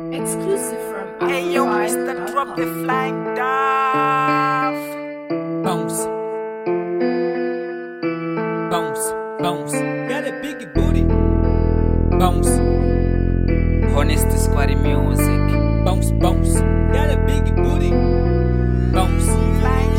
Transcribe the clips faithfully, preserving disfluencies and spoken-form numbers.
Exclusive from Hey yo, Amplified Mister dot Drop the com. Flying Dove. Bounce, bounce, bounce. Got a biggie booty. Bounce, Honesty Squad Music. bounce, bounce. Got a biggie booty. Bounce. Flying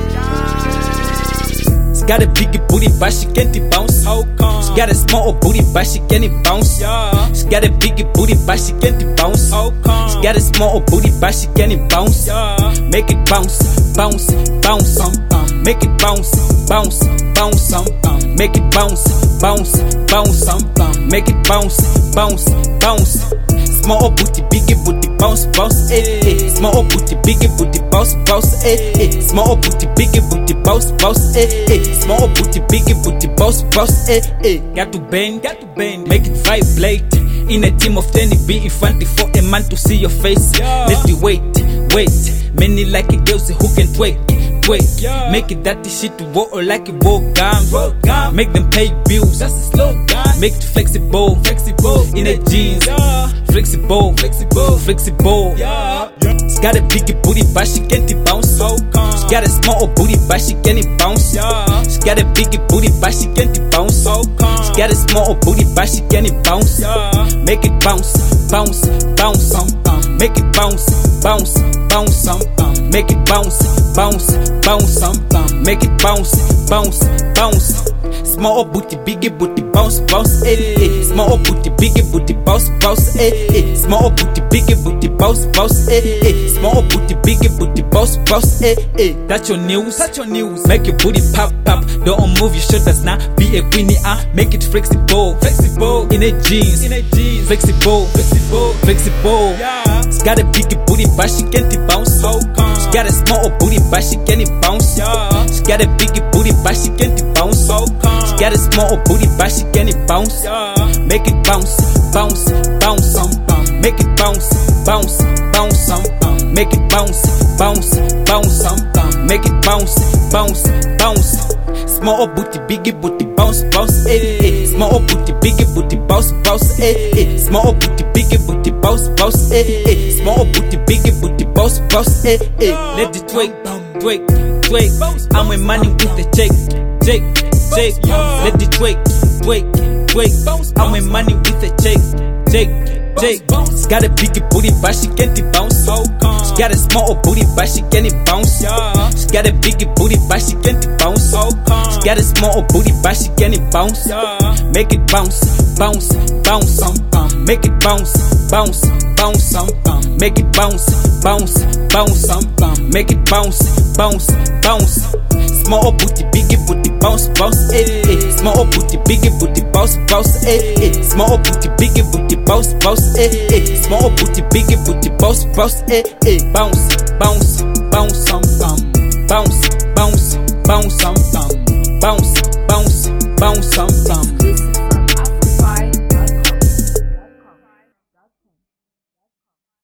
Dove. She got a biggie booty, but she can't bounce. How come? She got a small booty, but she can't bounce. Yeah. She got a biggie booty, but she can't bounce. How come? She got a small booty, but she can't bounce. Yeah. Make it bounce, bounce, bounce, um, um. Make it bounce, bounce, bounce, um, um. Make it bounce, bounce, bounce, um, um. Make it bounce, bounce, bounce. Small booty, biggie booty, bounce, bounce, eh, eh. Small booty, biggie booty, bounce, bounce, eh, eh. Small booty, biggie booty, bounce, bounce, eh, eh. Small booty, biggie booty, bounce, bounce, eh, eh. Got to bend, got to bend, make it vibrate. In a team of ten, be in front for a man to see your face. Yeah. Let the wait, wait. Many like it girls who can twerk. Wait, yeah. Make it that shit to walk or like it walk gun. Make them pay bills. That's a slogan. Make it flexible, flexible in a jeans. Yeah. Flexible, flexible, flexible. Yeah. Yeah. She got a biggie booty, but she can't bounce. So she got a small booty, but she can't bounce. Yeah. She got a biggie booty, but she can't bounce. So she got a small booty, but she can't bounce. Yeah. Make it bounce, bounce, bounce, um, um. Make it bounce, bounce, bounce, um, um. Make it bounce, bounce, bounce, um, um. Make it bounce, bounce, bounce. Small booty, biggie booty, bounce, bounce, eh, eh. Small booty, biggie booty, bounce, bounce, eh, eh. Small booty, biggie booty, bounce, bounce, eh, eh. Small booty, biggie booty, bounce, bounce, eh, eh. That's your news, that's your news. Make your booty pop, pop. Don't move your shoulders now. Be a queenie, ah. Make it flexible, flexible in a jeans, in a jeans. Flexible, flexible, flexible. Yeah. She got a biggie booty, but she can't bounce. How come? She got a small booty, but she can't bounce. Yeah. She got a biggie booty, but she can't bounce. How come? She got a small booty, but she can't bounce. Yeah. Make it bounce, bounce, bounce, um, um. Make it bounce, bounce, bounce, um, um. Make it bounce, bounce, bounce, um, um. Make it bounce, bounce, bounce. Small booty, biggie booty, bounce, bounce, eh, eh. Small booty, biggie booty, bounce, bounce, eh, eh. Small booty, biggie booty, bounce, bounce, eh, eh. Small booty, biggie booty, bounce, bounce, eh, eh. Let it twerk, twerk, twerk. I'm with money with the Jake, Jake, Jake. Let it twerk, twerk, twerk. I'm with money with the Jake, Jake, Jake. She got a biggie booty, but she can't bounce. She got a small booty, but she can't bounce. She got a biggie booty, but she can't bounce. She got a small booty, but she can't bounce. Make it bounce, bounce, bounce, um, um. Make it bounce, bounce, bounce, um, um. Make it bounce, bounce, bounce, um, um. Make it bounce, bounce, bounce. Small booty, biggie booty, bounce, bounce, eh, eh. Small booty, biggie booty, bounce, bounce, eh, eh. Small booty, biggie booty, bounce, bounce, eh, eh. Small booty, biggie booty, bounce, bounce, eh, eh. Bounce, bounce, bounce, um, um. Bounce, bounce, bounce, um, um. Bounce, bounce, bounce, um, um.